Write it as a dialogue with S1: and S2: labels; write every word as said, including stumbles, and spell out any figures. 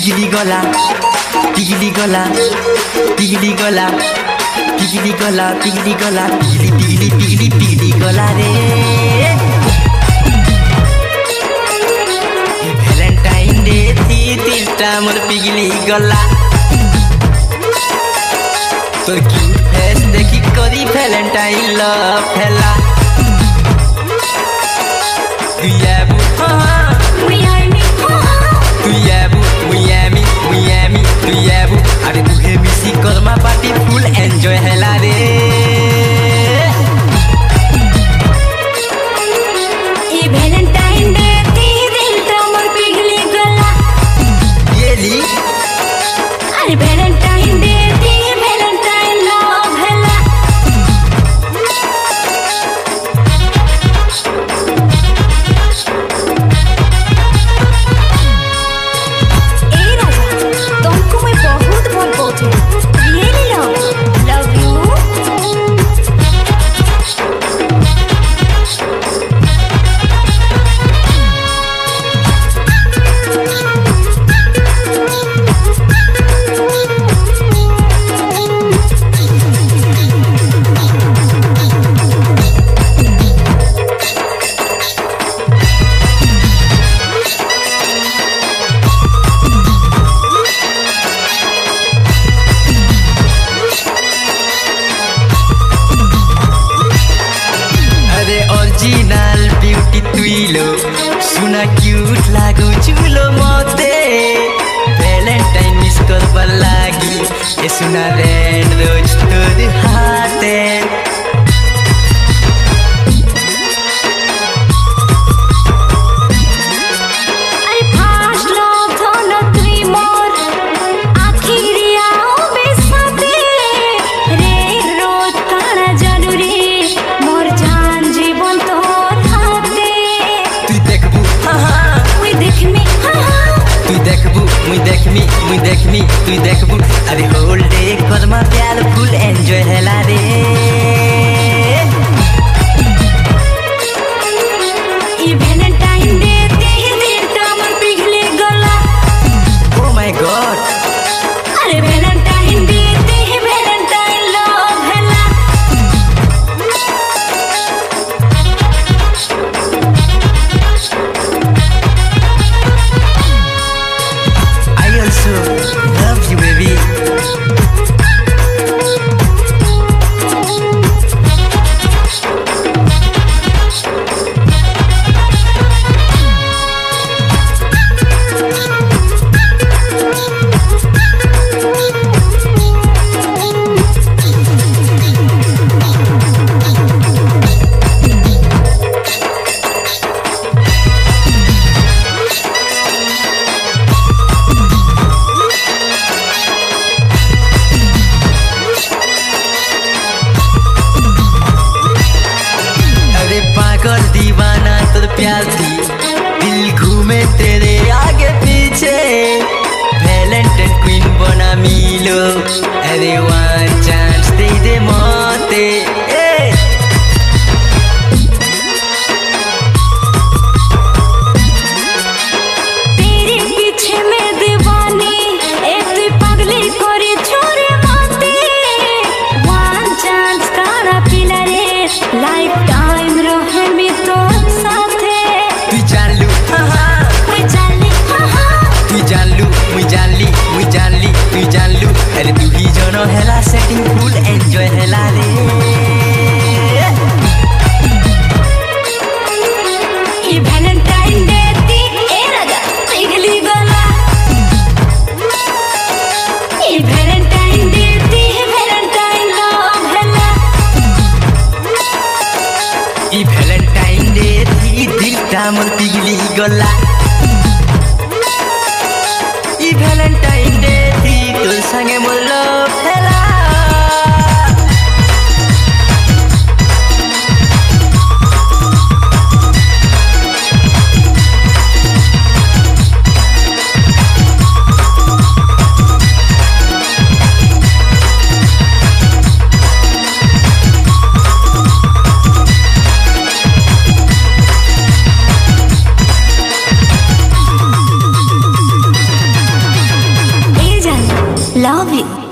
S1: पिघली गला पिघली गला पिघली गला पिघली गला पिघली गला पिघली पिघली पिघली पिघली गला रे भैलेंटाइन डे थी दिलटा मोर पिघली गला तोर क्यूट फेस देखी करी भैलेंटाइन लव फैला तू याबू हाँ
S2: Miami,
S1: तू याबू मियामी मियामी तू याबू अरे तुहे मिसी कर्मा पार्टी फुल एंजॉय हैला रे
S2: ये वैलेंटाइन डे थी दिलटा मोर पिघली गला
S1: ये ली
S2: अरे वैलेंटाइन डे थी वैलेंटाइन लव हैला ए राजा तुमको मैं बहुत भल पाउछु रियली लव लव यू
S1: अरे ओरिजिनल ब्यूटी तुइलो सुना क्यूट लागो चुलो मते भैलेंटाइन मिस करबा लागी ए सुना रेड रोज तोर हाथे
S2: अरे फास्ट लव थो न तुई मोर आखिरी आओ बेसाते रे रोज तारा जरूरी मोर जान जीवन तोर हाथे
S1: तू देखबू हाँ हाँ
S2: we देख me हाँ हाँ
S1: तू देखबू मुई देखमी मुई देखमी तू देखबू अरे होल डे कर्मा प्यार फुल एंजॉय हैला रे
S2: ये वैलेंटाइन डे ते दिलटा मोर पिघले गला
S1: ओ माय गॉड
S2: अरे वैलेंटाइन डे ते वैलेंटाइन लव हैला
S1: I also love you baby अरे पागल दीवाना तोर प्यार थी दिल घूमे तेरे आगे पीछे वैलेंटाइन क्वीन बना मिलो अरे वन चांस दे दे मोते ए
S2: तेरे पीछे मैं दीवानी ए तू पगली कोरी छोरे माते वन चांस कारा पिला रे लाइफ टाइम रहे मी तो साथे
S1: तू जान लू हाँ हाँ
S2: मैं जानी हाँ हाँ
S1: तू जान लू मुई जान ली मुई जान ली तू जान लू अरे तू ही जनो हैला सेटिंग फुल एंजॉय हैला रे
S2: ये वैलेंटाइन डे थी ए राजा पिघली गला ये वैलेंटाइन डे थी वैलेंटाइन लव हैला
S1: ई भैलेंटाइन डे थी दिलटा मोर पिघली गला ई भैलेंटाइन डे थी तोर संगे मोर लव फैला
S2: love you.